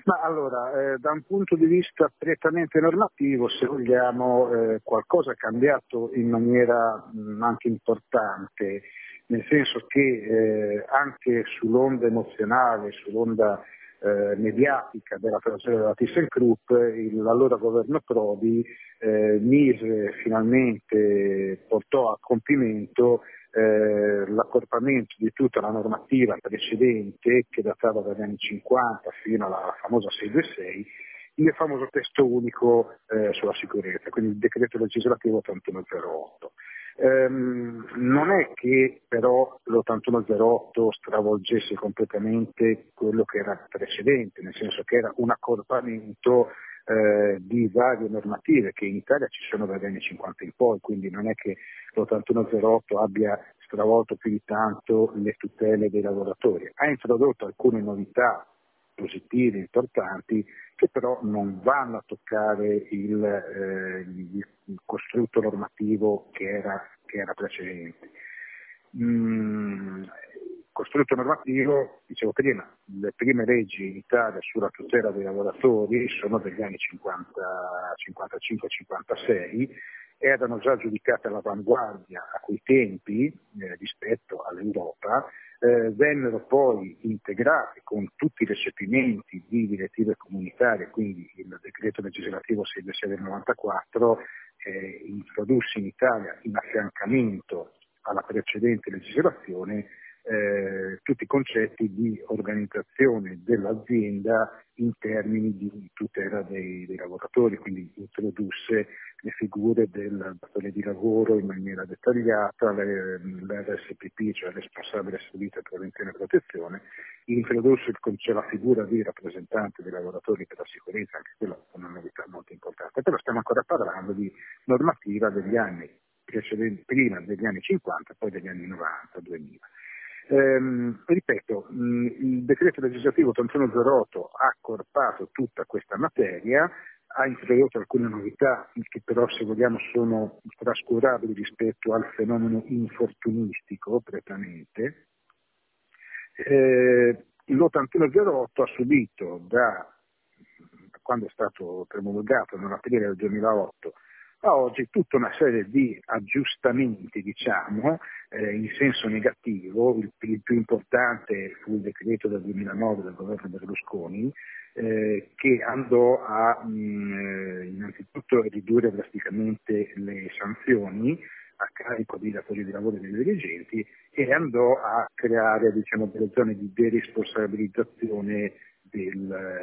Ma allora, da un punto di vista prettamente normativo, se vogliamo, qualcosa è cambiato in maniera anche importante, nel senso che anche sull'onda emozionale, sull'onda mediatica della tragedia della ThyssenKrupp, l'allora governo Prodi mise finalmente, portò a compimento l'accorpamento di tutta la normativa precedente che datava dagli anni 50 fino alla famosa 626, il famoso testo unico sulla sicurezza, quindi il decreto legislativo 8108. Non è che però l'8108 stravolgesse completamente quello che era precedente, nel senso che era un accorpamento di varie normative che in Italia ci sono dagli anni 50 in poi, quindi non è che l'8108 abbia stravolto più di tanto le tutele dei lavoratori. Ha introdotto alcune novità positive, importanti, che però non vanno a toccare il costrutto normativo che era precedente. Costrutto normativo, dicevo prima, le prime leggi in Italia sulla tutela dei lavoratori sono degli anni 50, 55-56, erano già giudicate all'avanguardia a quei tempi rispetto all'Europa, vennero poi integrate con tutti i recepimenti di direttive comunitarie, quindi il decreto legislativo 626 del 94 introdusse in Italia in affiancamento alla precedente legislazione tutti i concetti di organizzazione dell'azienda in termini di tutela dei lavoratori, quindi introdusse le figure del datore di lavoro in maniera dettagliata, l'RSPP, cioè responsabile servizio prevenzione e protezione, introdusse la figura di rappresentante dei lavoratori per la sicurezza, anche quella è una novità molto importante, però stiamo ancora parlando di normativa degli anni precedenti, prima degli anni 50, poi degli anni 90-2000. Ripeto, il decreto legislativo 8108 ha accorpato tutta questa materia, ha introdotto alcune novità che però, se vogliamo, sono trascurabili rispetto al fenomeno infortunistico prettamente. L'8108 ha subito da quando è stato promulgato nell'aprile del 2008 a oggi tutta una serie di aggiustamenti, diciamo, in senso negativo. Il più importante fu il decreto del 2009 del governo Berlusconi, che andò a innanzitutto ridurre drasticamente le sanzioni a carico dei datori di lavoro e dei dirigenti e andò a creare, diciamo, delle zone di deresponsabilizzazione dei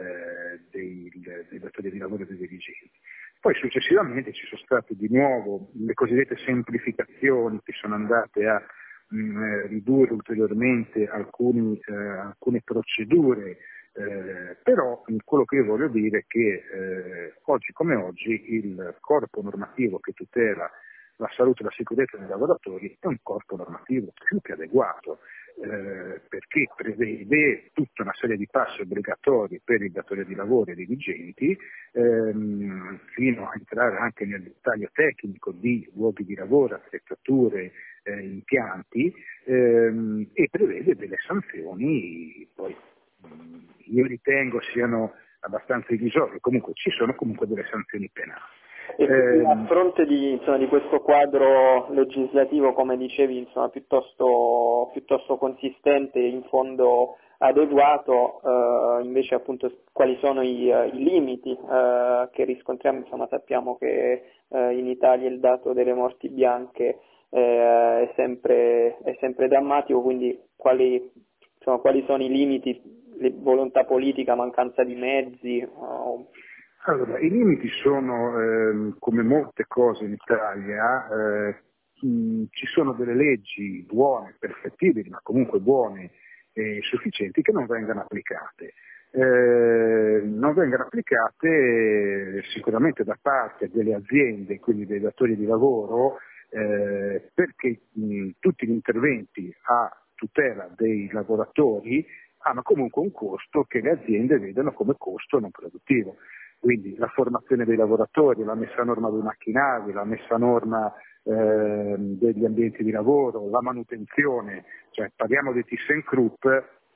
datori di lavoro e dei dirigenti. Poi successivamente ci sono state di nuovo le cosiddette semplificazioni che sono andate a ridurre ulteriormente alcune procedure, però quello che io voglio dire è che oggi come oggi il corpo normativo che tutela la salute e la sicurezza dei lavoratori è un corpo normativo più che adeguato, perché prevede tutta una serie di passi obbligatori per i datori di lavoro e i dirigenti, fino a entrare anche nel dettaglio tecnico di luoghi di lavoro, attrezzature, impianti, e prevede delle sanzioni, poi io ritengo siano abbastanza irrisorie, comunque ci sono comunque delle sanzioni penali. E a fronte di questo quadro legislativo, come dicevi, insomma, piuttosto consistente, in fondo adeguato, invece appunto quali sono i limiti che riscontriamo? Insomma, sappiamo che in Italia il dato delle morti bianche è sempre drammatico, quindi quali sono i limiti, volontà politica, mancanza di mezzi? Allora, i limiti sono, come molte cose in Italia, ci sono delle leggi buone, perfettibili, ma comunque buone e sufficienti, che non vengono applicate. Non vengono applicate sicuramente da parte delle aziende, quindi dei datori di lavoro, perché tutti gli interventi a tutela dei lavoratori hanno comunque un costo che le aziende vedono come costo non produttivo. Quindi la formazione dei lavoratori, la messa a norma dei macchinari, la messa a norma degli ambienti di lavoro, la manutenzione, cioè parliamo di ThyssenKrupp,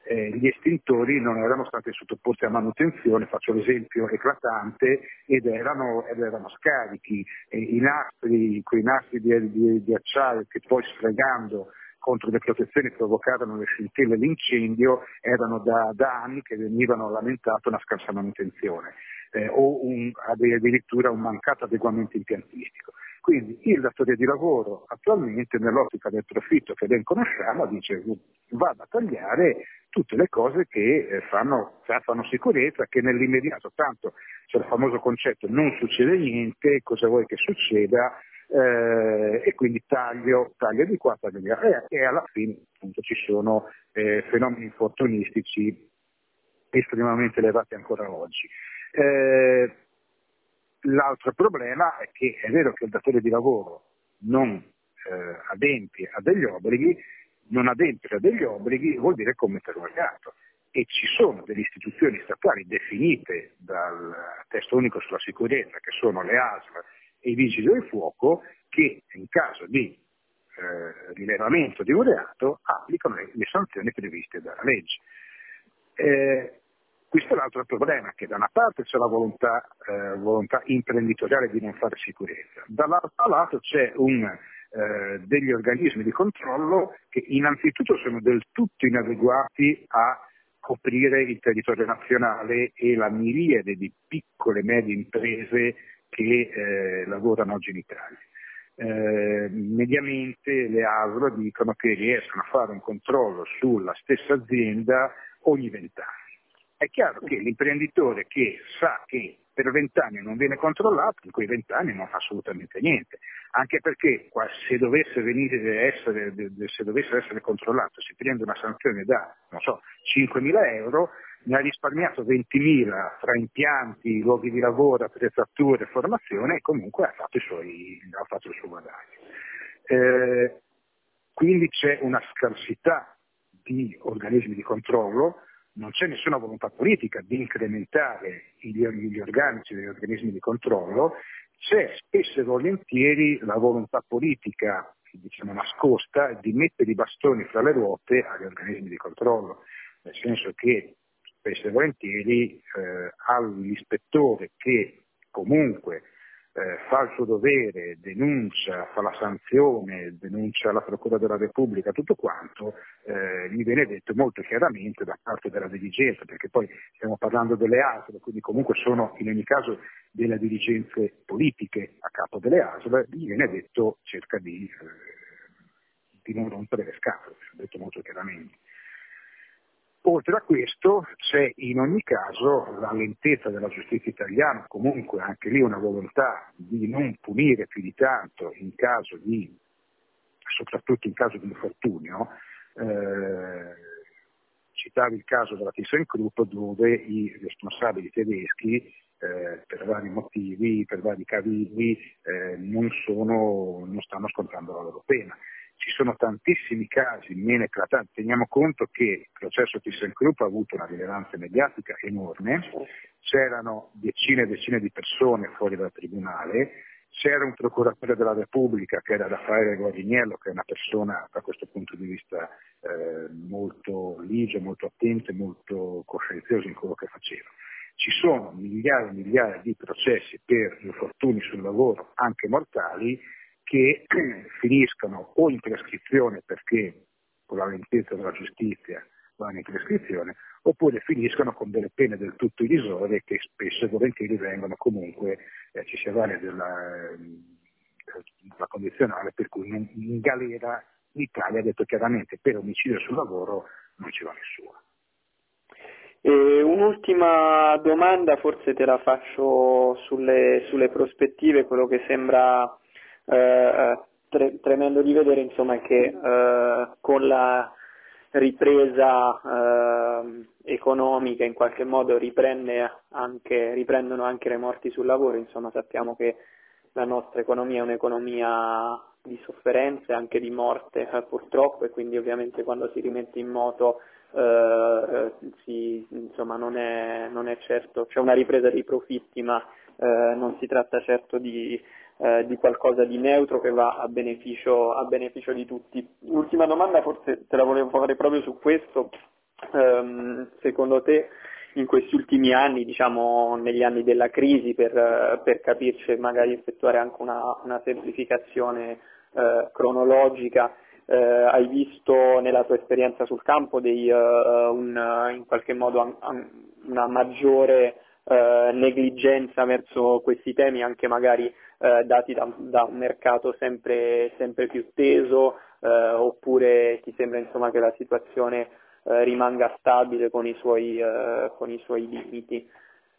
gli estintori non erano stati sottoposti a manutenzione, faccio l'esempio eclatante, ed erano scarichi, quei nastri di acciaio che poi sfregando contro le protezioni provocarono le scintille e l'incendio, erano da anni che venivano lamentate una scarsa manutenzione o addirittura un mancato adeguamento impiantistico. Quindi il datore di lavoro attualmente, nell'ottica del profitto che ben conosciamo, dice vado a tagliare tutte le cose che fanno sicurezza, che nell'immediato, tanto c'è il famoso concetto non succede niente, cosa vuoi che succeda, e quindi taglio di qua, taglio di là, e alla fine appunto ci sono fenomeni infortunistici estremamente elevati ancora oggi. L'altro problema è che è vero che il datore di lavoro non adempie a degli obblighi, non adempiere a degli obblighi vuol dire commettere un reato, e ci sono delle istituzioni statali definite dal testo unico sulla sicurezza, che sono le ASL e i vigili del fuoco, che in caso di rilevamento di un reato applicano le sanzioni previste dalla legge. Questo è l'altro problema, che da una parte c'è la volontà imprenditoriale di non fare sicurezza, dall'altro lato c'è degli organismi di controllo che innanzitutto sono del tutto inadeguati a coprire il territorio nazionale e la miriade di piccole e medie imprese che lavorano oggi in Italia. Mediamente le ASL dicono che riescono a fare un controllo sulla stessa azienda ogni 20 anni. È chiaro che l'imprenditore che sa che per 20 anni non viene controllato, in quei 20 anni non fa assolutamente niente, anche perché se dovesse essere controllato, si prende una sanzione da, 5.000 euro, ne ha risparmiato 20.000 tra impianti, luoghi di lavoro, attrezzature, formazione, e comunque ha fatto il suo guadagno. Quindi c'è una scarsità di organismi di controllo, non c'è nessuna volontà politica di incrementare gli organici degli organismi di controllo, c'è spesso e volentieri la volontà politica, nascosta, di mettere i bastoni fra le ruote agli organismi di controllo, nel senso che spesso e volentieri all'ispettore che comunque fa il suo dovere, denuncia, fa la sanzione, denuncia alla Procura della Repubblica, tutto quanto, gli viene detto molto chiaramente da parte della dirigenza, perché poi stiamo parlando delle ASL, quindi comunque sono in ogni caso delle dirigenze politiche a capo delle ASL, gli viene detto cerca di non rompere le scatole, detto molto chiaramente. Oltre a questo c'è in ogni caso la lentezza della giustizia italiana, comunque anche lì una volontà di non punire più di tanto soprattutto in caso di infortunio. Citavi il caso della ThyssenKrupp, dove i responsabili tedeschi per vari motivi, per vari cavilli, non stanno scontando la loro pena. Ci sono tantissimi casi meno eclatanti, teniamo conto che il processo ThyssenKrupp ha avuto una rilevanza mediatica enorme, c'erano decine e decine di persone fuori dal tribunale, c'era un procuratore della Repubblica che era Raffaele Guariniello, che è una persona da questo punto di vista molto ligio, molto attento e molto coscienzioso in quello che faceva. Ci sono migliaia e migliaia di processi per infortuni sul lavoro, anche mortali, che finiscono o in prescrizione perché con la lentezza della giustizia vanno in prescrizione, oppure finiscono con delle pene del tutto irrisorie che spesso e volentieri vengono comunque, ci si avvale della condizionale, per cui in galera l'Italia ha detto chiaramente per omicidio sul lavoro non ci va nessuno. E un'ultima domanda, forse te la faccio sulle prospettive. Quello che sembra tremendo di vedere, insomma, è che con la ripresa economica in qualche modo riprendono anche le morti sul lavoro. Insomma, sappiamo che la nostra economia è un'economia di sofferenze, anche di morte purtroppo, e quindi ovviamente quando si rimette in moto non è certo, c'è una ripresa dei profitti, ma non si tratta certo di qualcosa di neutro che va a beneficio di tutti. L'ultima domanda forse te la volevo fare proprio su questo, secondo te in questi ultimi anni, diciamo negli anni della crisi, per capirci e magari effettuare anche una semplificazione cronologica, hai visto nella tua esperienza sul campo in qualche modo una maggiore negligenza verso questi temi, anche magari dati da un mercato sempre più teso, oppure ti sembra insomma che la situazione rimanga stabile con i suoi limiti?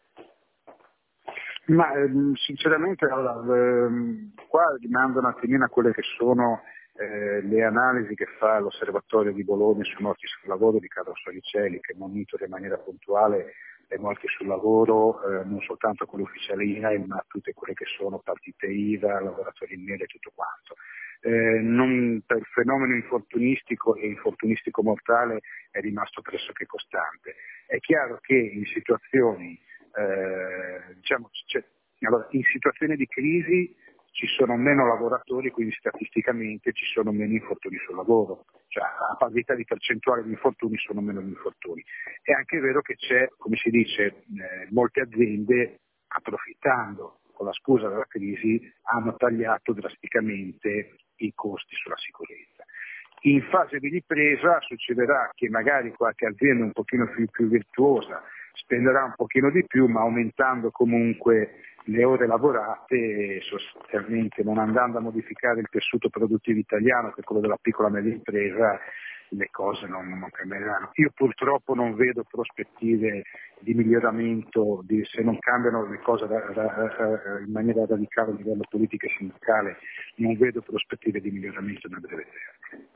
Ma sinceramente qua rimando un attimino a quelle che sono le analisi che fa l'Osservatorio di Bologna sui morti sul lavoro di Carlo Storicelli, che monitora in maniera puntuale le morti sul lavoro, non soltanto quelle ufficiali INAIL, ma tutte quelle che sono partite IVA, lavoratori in nero e tutto quanto. Per il fenomeno infortunistico e infortunistico mortale è rimasto pressoché costante. È chiaro che in situazioni in situazioni di crisi ci sono meno lavoratori, quindi statisticamente ci sono meno infortuni sul lavoro, cioè a parità di percentuale di infortuni sono meno gli infortuni. È anche vero che c'è, come si dice, molte aziende, approfittando con la scusa della crisi, hanno tagliato drasticamente i costi sulla sicurezza. In fase di ripresa succederà che magari qualche azienda un pochino più virtuosa spenderà un pochino di più, ma aumentando comunque le ore lavorate, sostanzialmente non andando a modificare il tessuto produttivo italiano, che è quello della piccola e media impresa, le cose non cambieranno. Io purtroppo non vedo prospettive di miglioramento, se non cambiano le cose in maniera radicale a livello politico e sindacale, non vedo prospettive di miglioramento nel breve termine.